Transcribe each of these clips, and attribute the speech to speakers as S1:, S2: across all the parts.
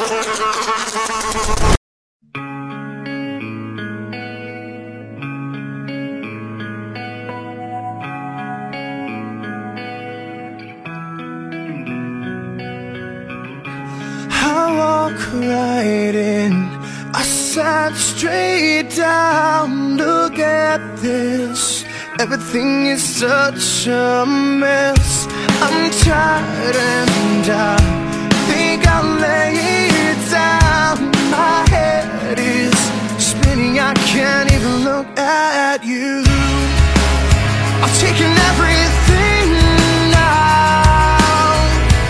S1: I walk right in, I sat straight down. Look at this, everything is such a mess. I'm tired and I think I'll lay it down. My head is spinning, I can't even look at you. I've taken everything now,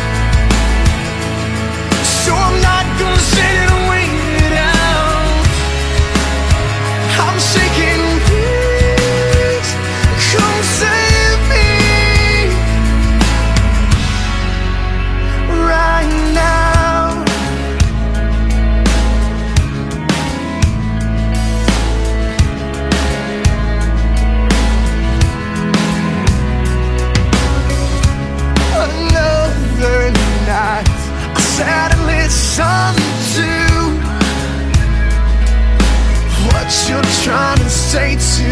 S1: so I'm not gonna sit and wait it out. I'm shaking, please come save me right now. Another night I sat and listened to what you're trying to say to